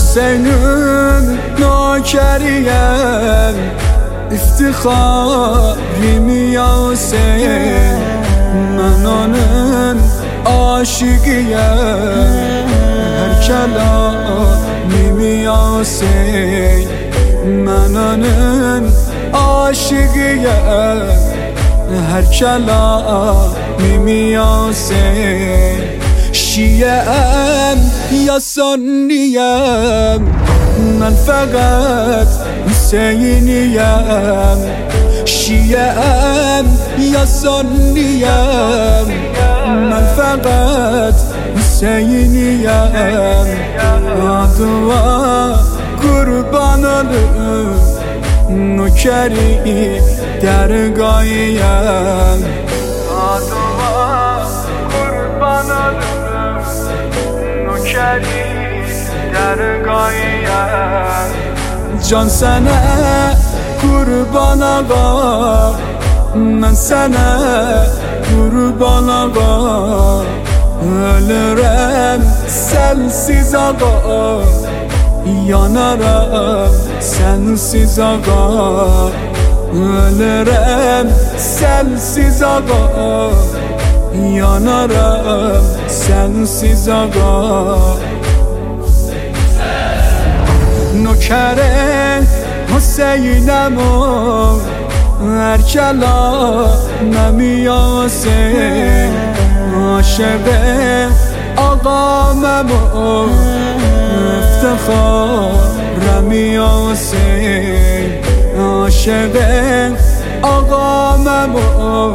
Hüseyin'in nökeriyem, iftiharım ya Hüseyin. Ben onun aşıkıyım, her kelamim ya Hüseyin. Ben onun aşıkıyım, her kelamim ya Hüseyin. Şiye'm ya Sunniyem, ben fakat Hüseyin'iyem. Şiye'm ya Sunniyem, ben fakat Hüseyin'iyem. Adıma kurban olur, nökeri dergâhiyem. Adıma kurban olur, nökeri dergâhiyem. Can sana kurban ağa, ben sana kurban ağa. Ölürüm sensiz ağa, yanarım sensiz ağa. Ölürüm sensiz ağa, yanarım sensiz ağa. Nökere Hüseyin'em o, her kelamem ya Hüseyin. Aşık ağamem o, iftiharım ya Hüseyin. Aşık ağamem o,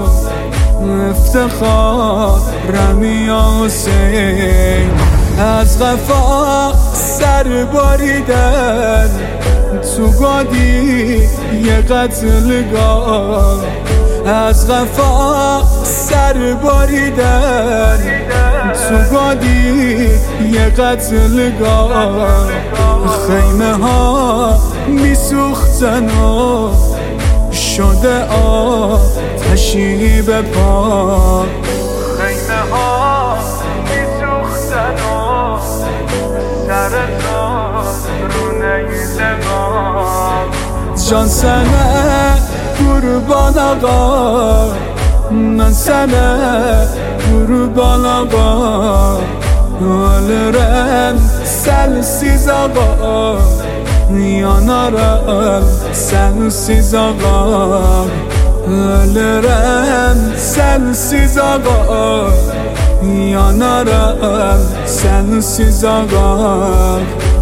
iftiharım ya Hüseyin. از غفا سر باریدن تو گادی یه قتلگاه. از غفا سر باریدن تو گادی یه قتلگاه. خیمه ها میسوختن و شده آتشی به پا. خیمه ها میسوختن و سر تو رونه زمان. جان sana kurban ağa, ben sana kurban ağa. Ölürüm sensiz ağa, yanarım sensiz ağa. Ölürüm sensiz ağa, yanarım sensiz ağa.